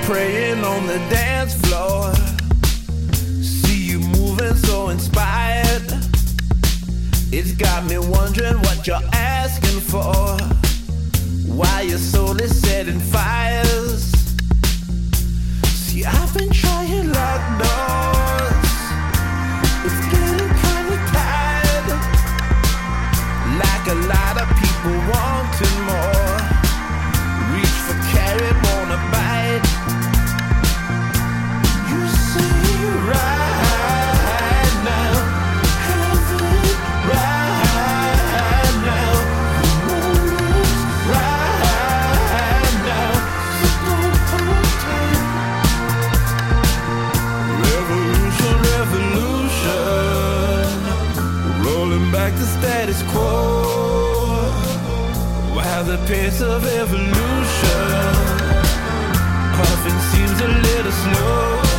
praying on the dance floor. See you moving so inspired. It's got me wondering what you're asking for. Why your soul is setting fires. See, I've been trying lock doors. It's getting kinda tired. Like a lot of people wanting more. Reach for carrot, wanna bite. You say right now, have it right now. The moment's right now, so don't hold tight. Revolution, revolution, rolling back the status quo. While the pace of evolution often seems a little slow.